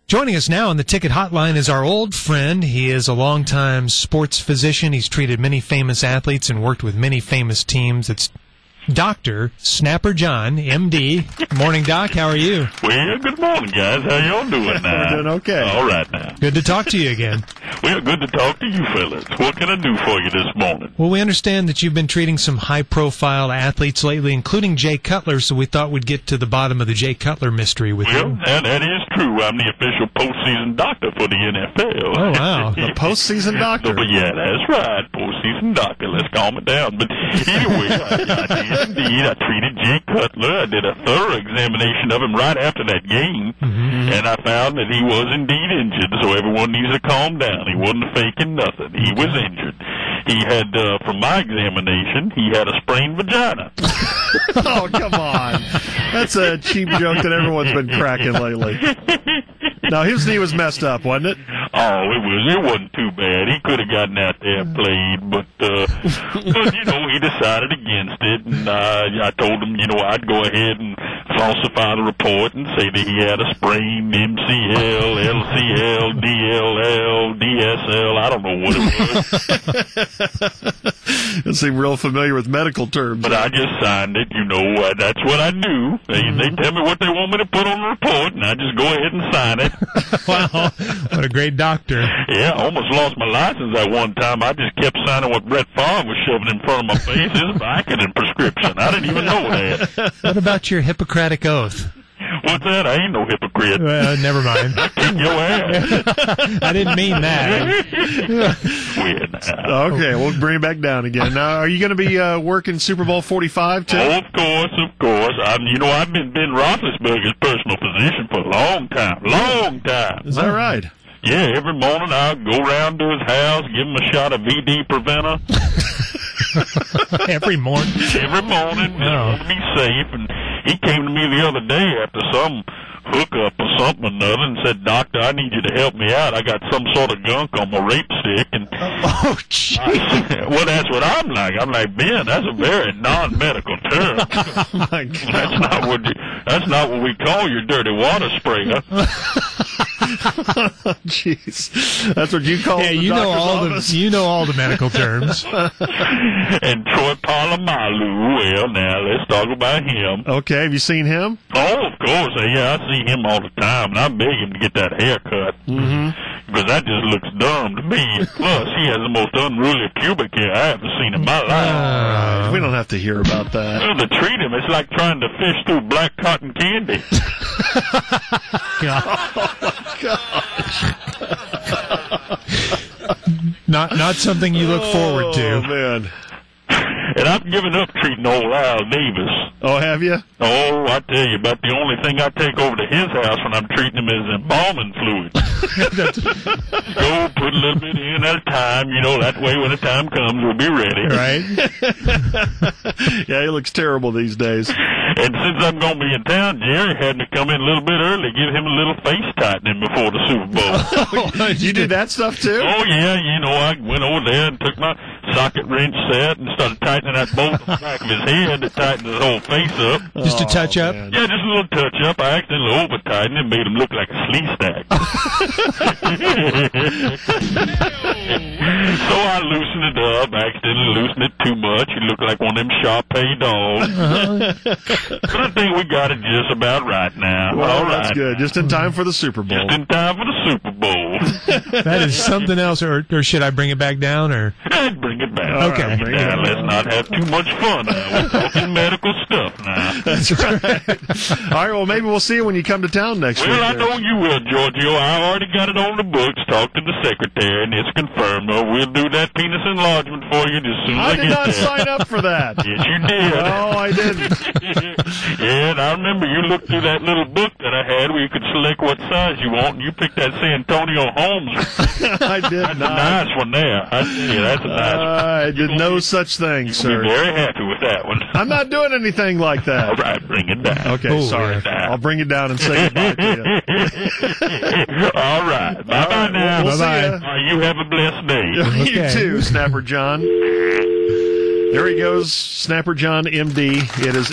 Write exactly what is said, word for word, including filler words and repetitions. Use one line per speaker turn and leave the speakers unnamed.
Joining us now on the Ticket Hotline is our old friend. He is a longtime sports physician. He's treated many famous athletes and worked with many famous teams. It's Doctor Snapper John, M D. Good morning, Doc. How are you?
Well, good morning, guys. How y'all doing now?
We're doing okay.
All right now.
Good to talk to you again.
Well, good to talk to you fellas. What can I do for you this morning?
Well, we understand that you've been treating some high-profile athletes lately, including Jay Cutler, so we thought we'd get to the bottom of the Jay Cutler mystery with
Well,
you.
that, that is true. I'm the official postseason doctor for the N F L.
Oh, wow.
The postseason doctor.
But yeah, that's right. Postseason doctor. Let's calm it down. But anyway, I, I did indeed. I treated Jay Cutler. I did a thorough examination of him right after that game,
Mm-hmm.
and I found that he was indeed injured, so everyone needs to calm down. He wasn't faking nothing. He was injured. He had, uh, from my examination, he had a sprained vagina.
Oh, come on. That's a cheap joke that everyone's been cracking lately. No, his knee was messed up, wasn't it?
Oh, it was. It wasn't too bad. He could have gotten out there and played, but, uh, but you know, he decided against it, and uh, I told him, you know, I'd go ahead and falsify the report and say that he had a sprained M C L, L C L, D L L, D S L. I don't know what it was.
You seem real familiar with medical terms.
But I just signed it, you know. Uh, that's what I do. They,
Mm-hmm.
they tell me what they want me to put on the report, and I just go ahead and sign it.
Wow, what a great doctor.
Yeah, I almost lost my license at one time. I just kept signing what Brett Favre was shoving in front of my face. His Vicodin prescription. I didn't even know that.
What about your Hippocratic Oath?
What's that? I ain't no hypocrite.
Well, never mind.
Kick your ass.
I didn't mean that.
Weird now.
Okay, we'll bring it back down again. Now, are you going to be uh, working Super Bowl forty-five, too?
Oh, of course, of course. I, you know, I've been Ben Roethlisberger's personal physician for a long time. Long time.
Is that right?
Yeah, every morning I'll go round to his house, give him a shot of V D Preventer.
Every morning.
Every morning,
Oh.
to be safe. And he came to me the other day after some hookup or something or another and said, "Doctor, I need you to help me out. I got some sort of gunk on my rape stick." And
Oh, gee.
I, well, that's what I'm like. I'm like, Ben, that's a very non-medical term.
Oh, my God.
That's not what you, that's not what we call your dirty water sprayer.
Jeez. That's what you call
Yeah,
the
you know
doctor's
all
office?
the you know all the medical terms.
And Troy Polamalu, well, now let's talk about him.
Okay, have you seen him?
Oh, of course. Uh, Yeah, I see him all the time, and I beg him to get that haircut.
Mm-hmm.
Because that just looks dumb to me. Plus, he has the most unruly pubic hair I ever seen in my life.
Uh,
We don't have to hear about that.
Well, to treat him, it's like trying to fish through black cotton candy.
not not something you look forward
Oh,
to.
man.
And I've given up treating old Al Davis.
Oh, have you?
Oh, I tell you, about the only thing I take over to his house when I'm treating him is embalming fluid. Go put a little bit in at a time, you know, that way when the time comes, we'll be ready.
Right?
Yeah, he looks terrible these days.
And since I'm going to be in town, Jerry had me come in a little bit early, give him a little face tightening before the Super Bowl.
You do that stuff, too?
Oh, yeah, you know, I went over there and took my socket wrench set and started tightening that bolt on the back of his head to tighten his whole face up.
Just a touch up.
man.
Yeah, just a little touch up. I accidentally over-tightened it, made him look like a slee stack. So I loosened it up, accidentally loosened it too much. He looked like one of them Shar-Pei dogs. But I think we got it just about right now.
Well,
All
that's
right.
good. Just in time for the Super Bowl.
Just in time for the Super Bowl.
That is something else, or, or should I bring it back down? Or
I'd bring it back.
All
Okay.
right, bring it
Now,
on.
let's not have too much fun now. We're talking medical stuff now.
That's right. All right, well, maybe we'll see you when you come to town next week.
Well, I
then.
know you will, Giorgio. I already got it on the books. Talked to the secretary, and it's confirmed. Oh, we'll do that penis enlargement for you as soon as I,
I
get
did not
there.
sign up for that.
Yes, you did.
No, I didn't.
Yeah, and I remember you looked through that little book that I had where you could select what size you want, and you picked that San Antonio Holmes.
I did
That's a
not.
nice one there. I tell you, that's a nice one.
I did no such thing,
You'll
sir.
be very happy with that one.
I'm not doing anything like that.
All right, bring it down.
Okay,
Oh,
sorry.
yeah.
I'll bring it down and say goodbye to you.
All right. Bye-bye
All right,
now.
we'll see
Bye-bye.
ya.
Uh, you have a blessed day.
You
Okay.
too, Snapper John. There he goes, Snapper John, M D. It is